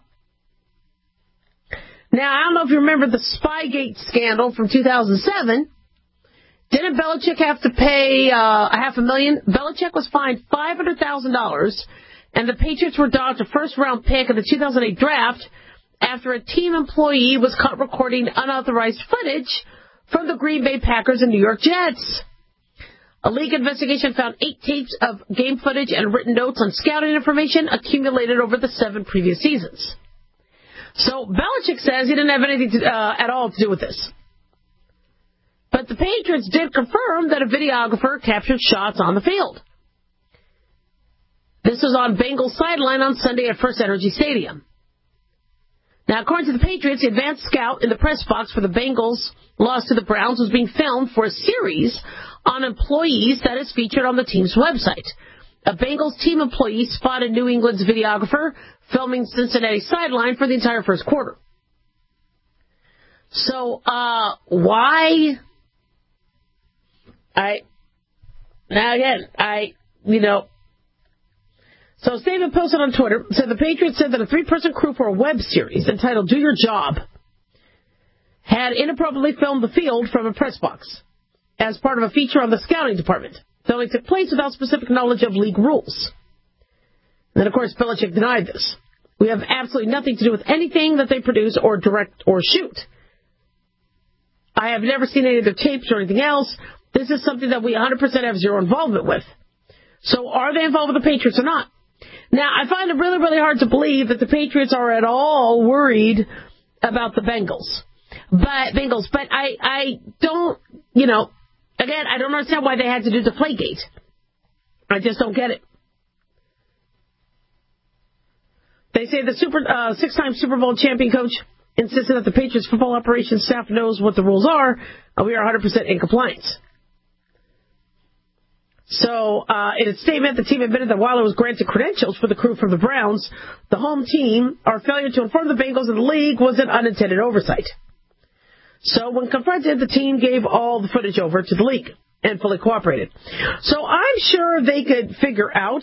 Now, I don't know if you remember the Spygate scandal from 2007. Didn't Belichick have to pay $500,000? Belichick was fined $500,000, and the Patriots were docked a first-round pick in the 2008 draft after a team employee was caught recording unauthorized footage from the Green Bay Packers and New York Jets. A league investigation found 8 tapes of game footage and written notes on scouting information accumulated over the 7 previous seasons. So Belichick says he didn't have anything at all to do with this. But the Patriots did confirm that a videographer captured shots on the field. This was on Bengals sideline on Sunday at First Energy Stadium. Now, according to the Patriots, the advanced scout in the press box for the Bengals' loss to the Browns was being filmed for a series on employees that is featured on the team's website. A Bengals team employee spotted New England's videographer filming Cincinnati's sideline for the entire first quarter. So, why? So a statement posted on Twitter said the Patriots said that a 3-person crew for a web series entitled Do Your Job had inappropriately filmed the field from a press box as part of a feature on the scouting department. Filming took place without specific knowledge of league rules. And then, of course, Belichick denied this. We have absolutely nothing to do with anything that they produce or direct or shoot. I have never seen any of their tapes or anything else. This is something that we 100% have zero involvement with. So are they involved with the Patriots or not? Now, I find it really, really hard to believe that the Patriots are at all worried about the Bengals. But I don't, again, I don't understand why they had to do Deflategate. I just don't get it. They say the 6-time Super Bowl champion coach insisted that the Patriots football operations staff knows what the rules are, and we are 100% in compliance. So, in its statement, the team admitted that while it was granted credentials for the crew from the Browns, the home team, our failure to inform the Bengals and the league was an unintended oversight. So, when confronted, the team gave all the footage over to the league and fully cooperated. So, I'm sure they could figure out,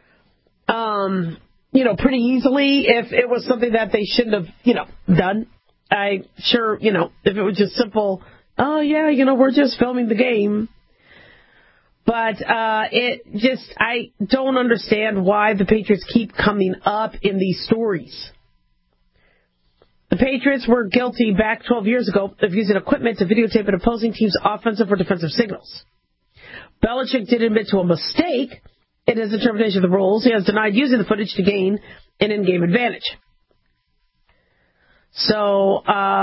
pretty easily if it was something that they shouldn't have, done. I'm sure, if it was just simple, we're just filming the game. But I don't understand why the Patriots keep coming up in these stories. The Patriots were guilty back 12 years ago of using equipment to videotape an opposing team's offensive or defensive signals. Belichick did admit to a mistake in his interpretation of the rules. He has denied using the footage to gain an in-game advantage. So,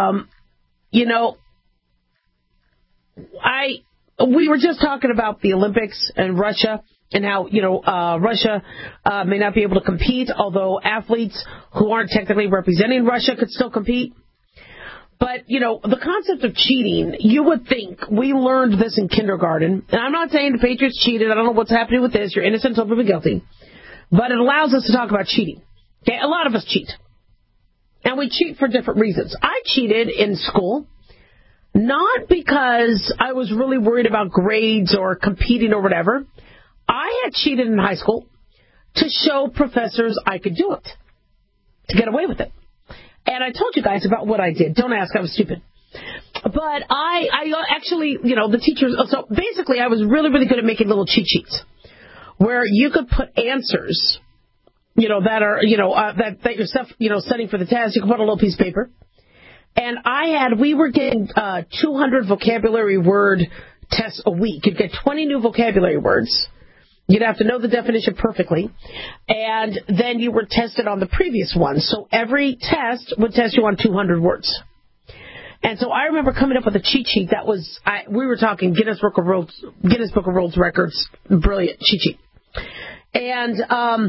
we were just talking about the Olympics and Russia and how, Russia may not be able to compete, although athletes who aren't technically representing Russia could still compete. But, the concept of cheating, you would think we learned this in kindergarten. And I'm not saying the Patriots cheated. I don't know what's happening with this. You're innocent until proven guilty. But it allows us to talk about cheating. Okay, a lot of us cheat. And we cheat for different reasons. I cheated in school. Not because I was really worried about grades or competing or whatever. I had cheated in high school to show professors I could do it, to get away with it. And I told you guys about what I did. Don't ask, I was stupid. But I actually, the teachers, so basically I was really, really good at making little cheat sheets where you could put answers, that are, that you're studying for the test. You could put on a little piece of paper. And we were getting 200 vocabulary word tests a week. You'd get 20 new vocabulary words. You'd have to know the definition perfectly. And then you were tested on the previous one. So every test would test you on 200 words. And so I remember coming up with a cheat sheet that was, we were talking Guinness Book of World Records, brilliant cheat sheet. And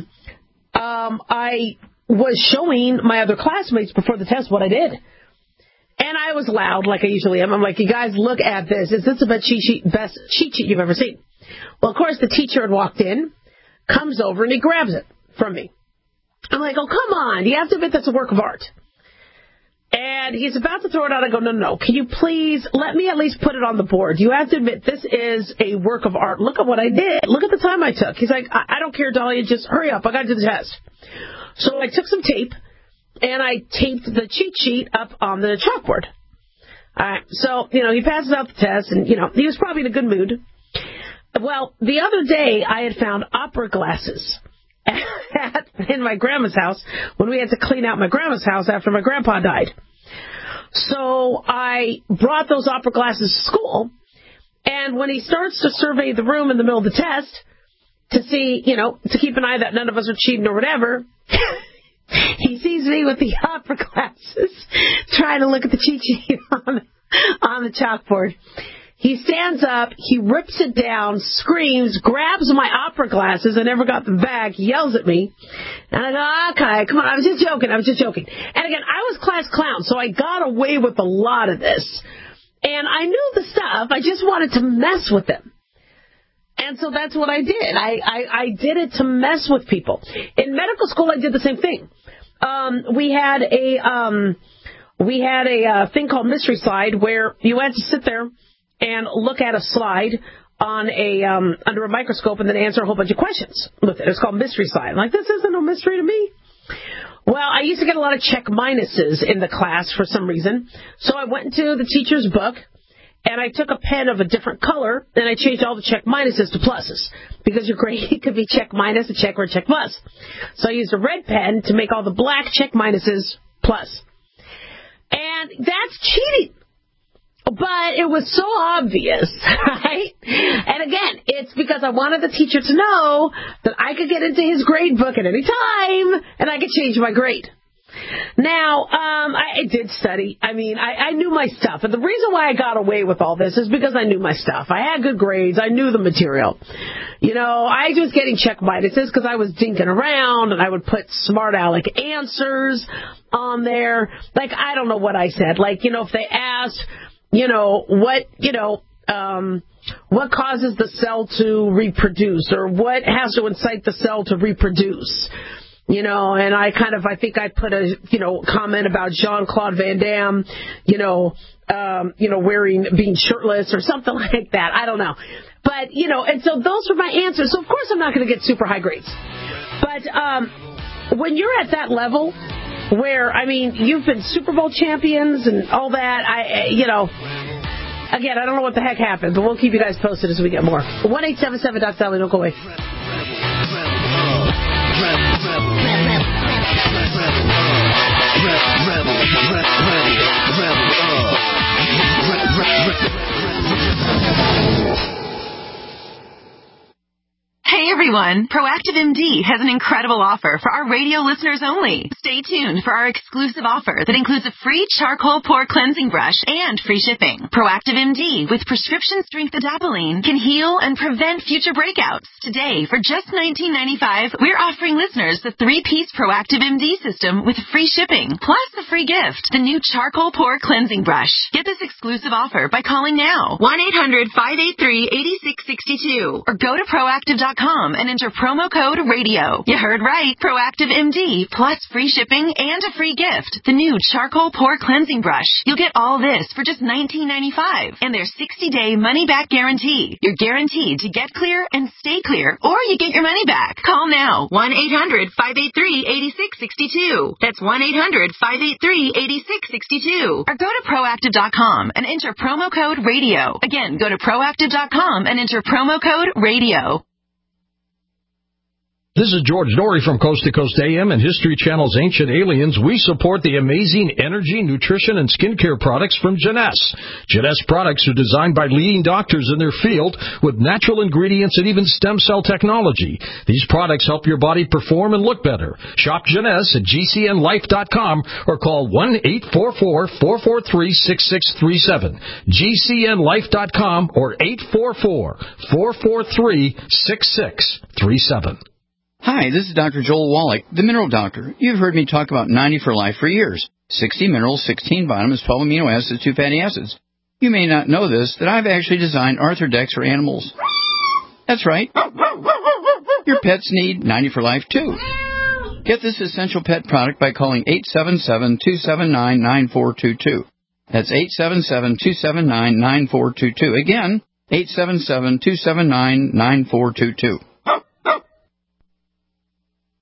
I was showing my other classmates before the test what I did. And I was loud, like I usually am. I'm like, you guys, look at this. Is this the best cheat sheet you've ever seen? Well, of course, the teacher had walked in, comes over, and he grabs it from me. I'm like, oh, come on. You have to admit that's a work of art. And he's about to throw it out. I go, no. Can you please let me at least put it on the board? You have to admit this is a work of art. Look at what I did. Look at the time I took. He's like, I don't care, Dahlia. Just hurry up. I got to do the test. So I took some tape, and I taped the cheat sheet up on the chalkboard. All right. So, he passes out the test, and, he was probably in a good mood. Well, the other day, I had found opera glasses in my grandma's house when we had to clean out my grandma's house after my grandpa died. So I brought those opera glasses to school, and when he starts to survey the room in the middle of the test to see, to keep an eye that none of us are cheating or whatever, he sees me with the opera glasses trying to look at the cheat sheet on the chalkboard. He stands up, he rips it down, screams, grabs my opera glasses. I never got them back. He yells at me. And I go, okay, come on, I was just joking. And again, I was class clown, so I got away with a lot of this. And I knew the stuff. I just wanted to mess with them. And so that's what I did. I did it to mess with people. In medical school, I did the same thing. We had a thing called Mystery Slide where you had to sit there and look at a slide on under a microscope and then answer a whole bunch of questions with it. It's called Mystery Slide. I'm like, this isn't no mystery to me. Well, I used to get a lot of check minuses in the class for some reason. So I went into the teacher's book and I took a pen of a different color and I changed all the check minuses to pluses because your grade could be check minus, a check, or a check plus. So I used a red pen to make all the black check minuses plus. And that's cheating. But it was so obvious, right? And again, it's because I wanted the teacher to know that I could get into his grade book at any time and I could change my grade. Now, I did study. I mean, I knew my stuff. And the reason why I got away with all this is because I knew my stuff. I had good grades. I knew the material. I was getting check minuses because I was dinking around and I would put smart aleck answers on there. Like, I don't know what I said. Like, if they asked, what causes the cell to reproduce or what has to incite the cell to reproduce? And I think I put a, comment about Jean-Claude Van Damme, being shirtless or something like that. I don't know. But, and so those were my answers. So of course I'm not going to get super high grades. But, when you're at that level where, you've been Super Bowl champions and all that, again, I don't know what the heck happened, but we'll keep you guys posted as we get more. 1-877-DOC-SALLY, don't go away. Hey everyone, Proactive MD has an incredible offer for our radio listeners only. Stay tuned for our exclusive offer that includes a free charcoal pore cleansing brush and free shipping. Proactive MD with prescription strength adapalene can heal and prevent future breakouts. Today, for just $19.95, we're offering listeners the 3-piece Proactive MD system with free shipping, plus a free gift, the new charcoal pore cleansing brush. Get this exclusive offer by calling now, 1-800-583-8662, or go to proactive.com and enter promo code RADIO. You heard right. Proactive MD plus free shipping and a free gift. The new charcoal pore cleansing brush. You'll get all this for just $19.95 and their 60-day money-back guarantee. You're guaranteed to get clear and stay clear, or you get your money back. Call now. 1-800-583-8662. That's 1-800-583-8662. Or go to proactive.com and enter promo code RADIO. Again, go to proactive.com and enter promo code RADIO. This is George Norrie from Coast to Coast AM and History Channel's Ancient Aliens. We support the amazing energy, nutrition, and skincare products from Jeunesse. Jeunesse products are designed by leading doctors in their field with natural ingredients and even stem cell technology. These products help your body perform and look better. Shop Jeunesse at GCNlife.com or call 1-844-443-6637. GCNlife.com or 844-443-6637. Hi, this is Dr. Joel Wallach, the Mineral Doctor. You've heard me talk about 90 for Life for years. 60 minerals, 16 vitamins, 12 amino acids, 2 fatty acids. You may not know this, that I've actually designed Arthrodex for animals. That's right. Your pets need 90 for Life, too. Get this essential pet product by calling 877-279-9422. That's 877-279-9422. Again, 877-279-9422.